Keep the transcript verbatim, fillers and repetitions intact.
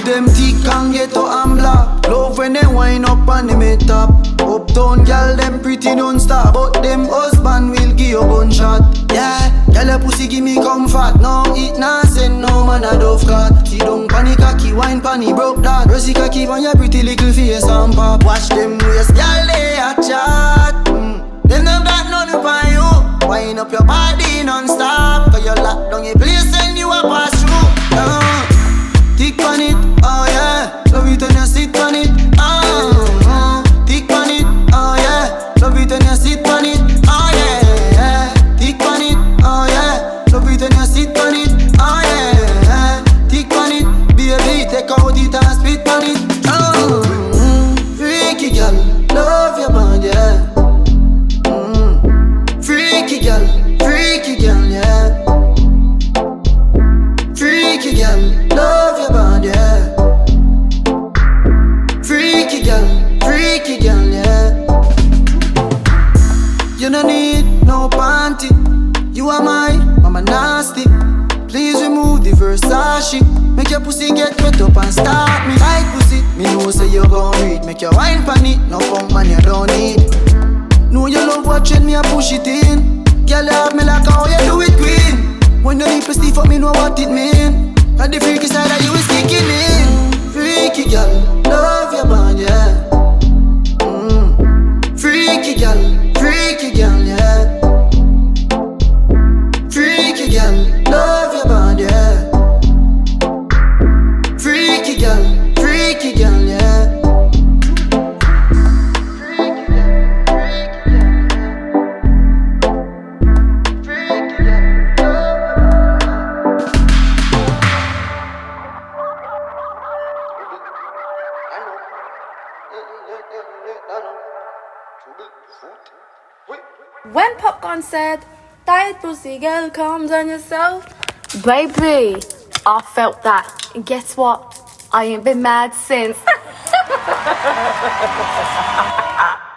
them thick and ghetto and black. Love when they wind up on the mid top. Uptown girl them pretty non-stop, but them husband will give you gunshot. Yeah, girl your pussy give me comfort. No it nah send no man a dove cat. She don't panic cocky, wine panny broke that. Rosy cocky on your pretty little face and pop. Watch them waist, girl they a chat. mm. Them them got nothing for you. Wind up your body non-stop, cause you lock down your place and you a pass through. uh. Tick on it, oh yeah. Love it when you sit on it, oh, oh. Tick on it, oh yeah. Love it when you sit on it, oh yeah. Tick on it, oh yeah. Love it when you sit on it, oh yeah. Tick on it, baby, take out it and spit on it, oh. mm. Freaky girl, love your band, yeah. mm. Freaky girl, freaky girl, yeah. Freaky girl, love your body, yeah. Freaky girl, freaky girl, yeah. You don't need no panty. You are my mama nasty. Please remove the Versace. Make your pussy get wet up and start me. Tight pussy, me know say you gon' read. Make your wine pan it, no pump man you don't need. Know you love watching me, I push it in. Girl, you have me like how you do it, queen. When your lips stiff up, me know what it mean. And the freaky side of you is kicking in. Freaky girl, love your band, yeah. mm. Freaky girl, freaky girl, yeah. Freaky girl, love your band, yeah. Freaky girl, freaky girl, yeah. When Popcorn said, tight pussy girl, calm down yourself. Baby, I felt that. And guess what? I ain't been mad since.